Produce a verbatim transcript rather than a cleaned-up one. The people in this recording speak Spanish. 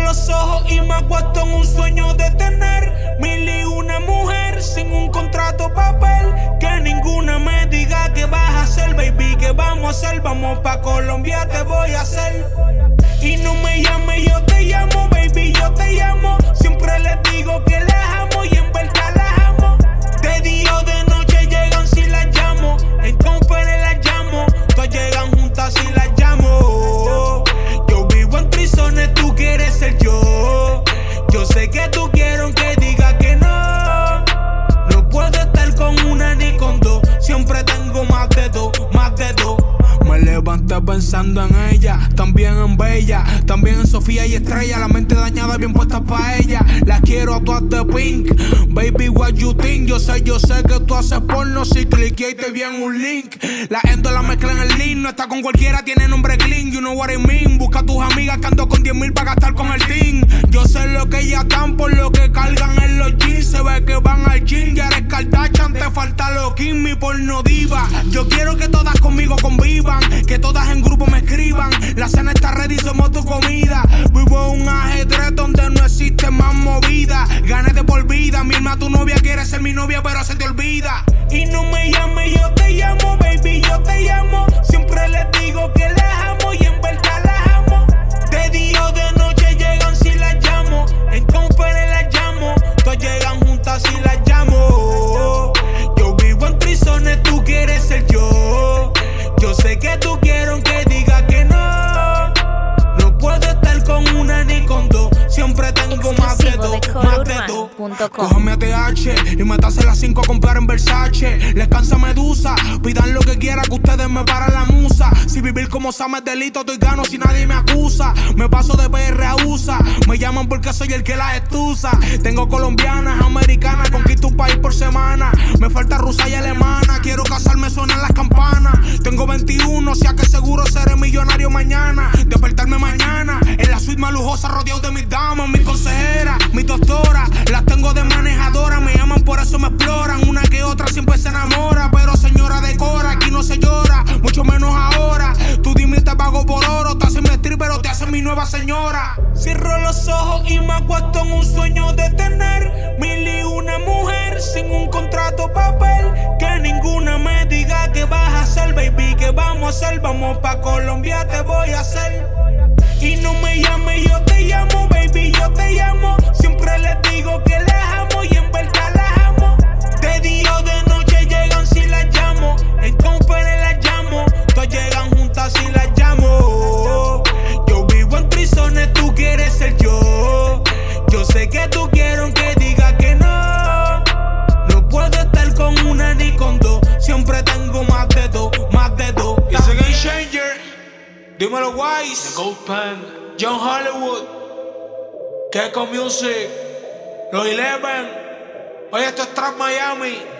los ojos y me acuesto en un sueño de tener mil y una mujer sin un contrato papel. Que ninguna me diga qué vas a hacer, baby, qué vamos a hacer. Vamos pa' Colombia, te voy a hacer. Y no me llame, yo te llamo, baby, yo te llamo. Siempre les digo que las amo y en verdad las amo. De día o de noche llegan si las llamo. En conferencia las llamo. Todas llegan juntas si las llamo. Yo vivo en trizones, tú quieres ser yo. Yo sé que tú quieres aunque diga que no. No puedo estar con una ni con dos. Siempre tengo más de dos, más de dos. Me levanté pensando en ella, también en Bella, también en Sofía y Estrella. La mente dañada bien puesta pa' ella. Las quiero a todas de pink. Baby, what you think? Yo sé, yo sé que tú haces porno. Si cliqué y te vi en un link. La endo la mezcla en el link. No está con cualquiera, tiene nombre clean. You know what I mean. Busca a tus amigas que ando con diez mil pa' gastar con el team. Yo sé lo que ellas están por lo que cargan en los jeans. Se ve que van al gym. Ya eres Kardashian, te falta lo Kim, mi porno diva. Yo quiero que todas conmigo convivan. Que todas en grupo me escriban. La cena está ready, somos tu comida. Vivo un ajedrez donde no existe más movida. Gané de por vida. Misma tu novia quiere ser mi novia, pero se te olvida. Y no me llame, yo te llamo, baby, yo te llamo. Siempre les digo que las amo y en verdad las amo. De día o de noche llegan si las llamo. En conferencia las llamo. Todas llegan juntas si las llamo. Yo vivo en trizones, tú quieres ser yo. Yo sé que tú quieres aunque diga que no. No puedo estar con una ni con dos. Siempre tengo más de dos, más de dos. Cógeme a T H y métase las cinco a comprar en Versace. Les cansa Medusa, pidan lo que quieran que ustedes me paran la musa. Si vivir como Sam es delito, estoy gano si nadie me acusa. Me paso de P R a U S A, me llaman porque soy el que las estusa. Tengo colombianas, americanas, conquisto un país por semana. Me falta rusa y alemana, quiero casarme, suenan las campanas. Tengo veintiuno, sea que seguro seré millonario mañana. Despertarme mañana, en la suite más lujosa rodeado de mis damas. Mis consejeras, mis doctoras, las tengo de manejadora. Me llaman, por eso me exploran. Una que otra siempre se enamora. Pero señora decora, aquí no se llora, mucho menos ahora. Tú dime te pago por oro. Te hacen vestir pero te hacen mi nueva señora. Cierro los ojos y me acuesto en un sueño de tener mil y una mujer sin un contrato papel. Que ninguna me diga qué vas a hacer, baby, qué vamos a hacer. Vamos pa' Colombia, te voy a hacer. Y no me llame, yo te llamo, baby, yo te llamo. Siempre les digo que las amo y en verdad las amo. De día o de noche llegan si las llamo. En conferencia las llamo. Todas llegan juntas si las llamo. Yo vivo en trizones, tú quieres ser yo. Yo sé que tú quieres aunque diga que no. No puedo estar con una ni con dos. Siempre tengo más de dos, más de dos. It's a game changer. Dímelo Wise, The Gold Pen, John Hollywood, Keiko Music, Los Eleven. Oye, esto es Trap Miami.